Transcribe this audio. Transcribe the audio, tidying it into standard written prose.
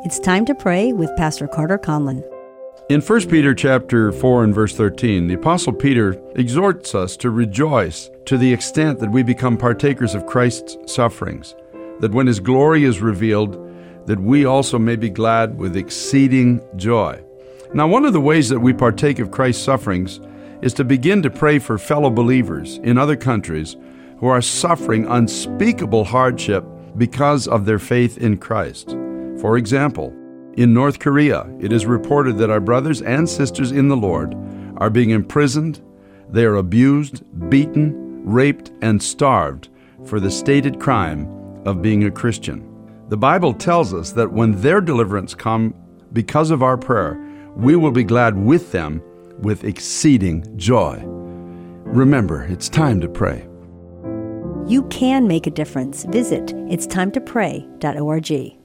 It's Time to Pray with Pastor Carter Conlon. In 1 Peter chapter 4 and verse 13, the Apostle Peter exhorts us to rejoice to the extent that we become partakers of Christ's sufferings, that when His glory is revealed, that we also may be glad with exceeding joy. Now, one of the ways that we partake of Christ's sufferings is to begin to pray for fellow believers in other countries who are suffering unspeakable hardship because of their faith in Christ. For example, in North Korea, it is reported that our brothers and sisters in the Lord are being imprisoned, they are abused, beaten, raped, and starved for the stated crime of being a Christian. The Bible tells us that when their deliverance comes because of our prayer, we will be glad with them with exceeding joy. Remember, it's time to pray. You can make a difference. Visit itstimetoPray.org.